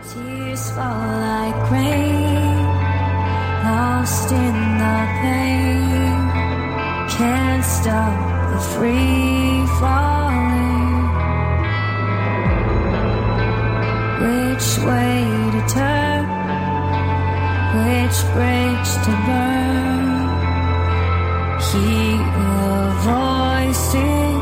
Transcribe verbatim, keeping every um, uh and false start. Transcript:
Tears fall like rain, lost in the pain, can't stop the free falling. Which way to turn, which bridge to burn, hear the voices